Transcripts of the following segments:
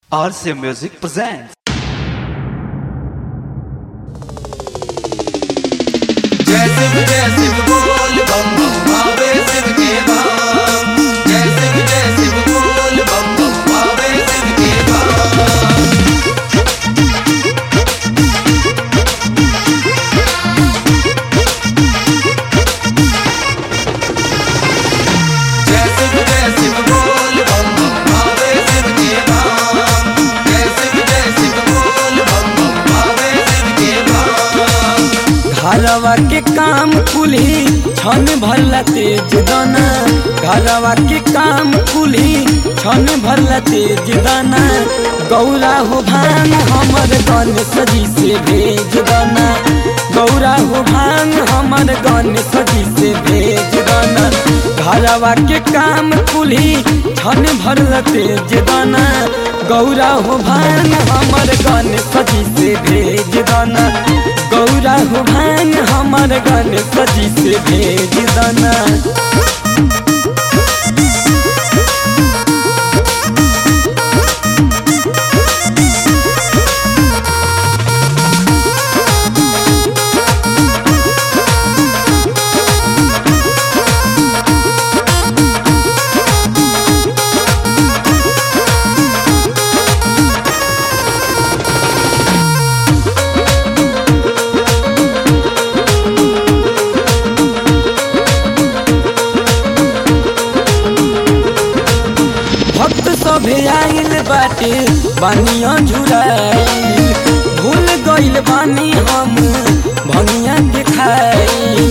RC Music presents. जय शिव बोल बम बम भावे शिव के धाम। जय शिव बोल बम बम भावे शिव के धाम। जय शिव बोल बम बम भावे शिव के धाम। जय शिव बोल बम बम भावे शिव के धाम। घरवा के काम कुली छन भरला तेज दाना। घरवा के काम कुली छन भरला तेज दाना। गौरा हो भांग हमर गणेश जी से भेज दाना। गौरा हो भांग हमर गणेश जी से भेज दाना। घरवा के काम कुली छन भरला तेज दाना। गौरा हो भांग हमर गणेश जी से भेज दाना। गौरा हो भांग हमर गणेश जी से भेज दाना। भक्त सभे आइल बाटे बानिया झुराइल। भूल गइल बानी हम भंगिया के खाइल।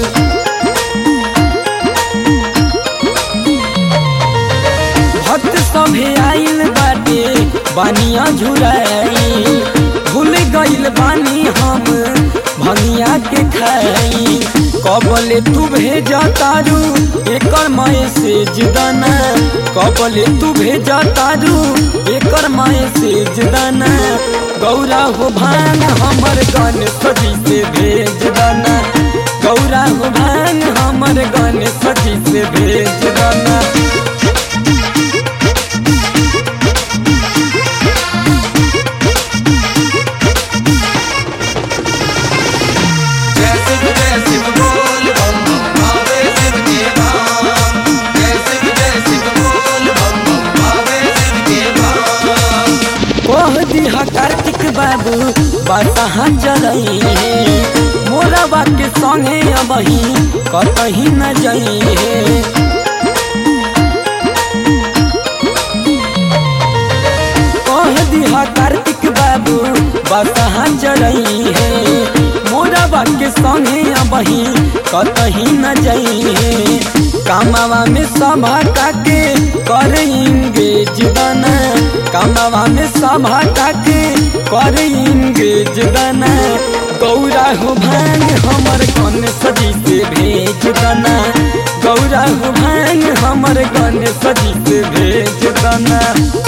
भक्त सभे आइल बाटे बानिया झुराइल। भूल गइल बानी हम भंगिया के खाइल। कबले तू भेजा तारू एकर मैसेज दाना। कबले तू भेजा तारू एकर मैसेज दाना। गौरा हो भांग हमर गणेश जी से भेज दाना। गौरा हो भांग हमर गणेश जी से भेज दाना। जय शिव बोल बम बम भावे शिव के धाम। जय शिव बोल बम बम भावे शिव के धाम। कह दिहा कार्तिक बाबू बादशाह जरई। मोरवा के संगे अबही कतही न जई। कह दिहा कार्तिक बाबू बादशाह जरई। मोरवा के संगे अबही कतही न जई। कामवा में सभा काके कर इंगेज दाना। कामवा में सभा काके कर इंगेज दाना। गौरा हो भांग हमर गणेश जी से भेज दाना। गौरा हो भांग हमर गणेश जी से भेज दाना।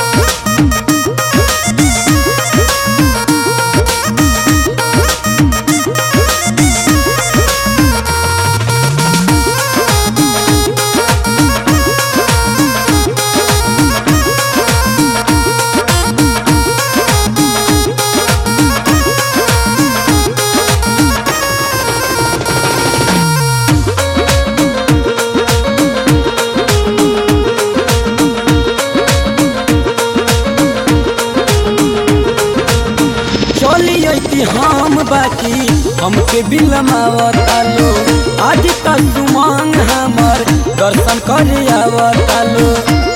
चली अइती हम बाकी हमके बिलमावतालो। आज तक सुमंग हमर दर्शन करे आवतालो।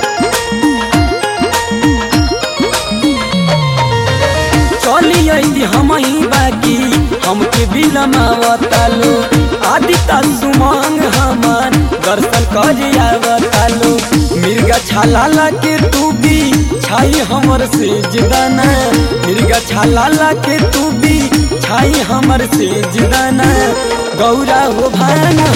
चली अइती हमही बाकी हमके बिलमावतालो। आज तक सुमंग हमर दर्शन करे आवतालो। मिर्गा छाला के तू भी छाई हमर सेज दाना। मिर्गा छाला के तू भी छाई हमर सेज दाना। गौरा हो भांग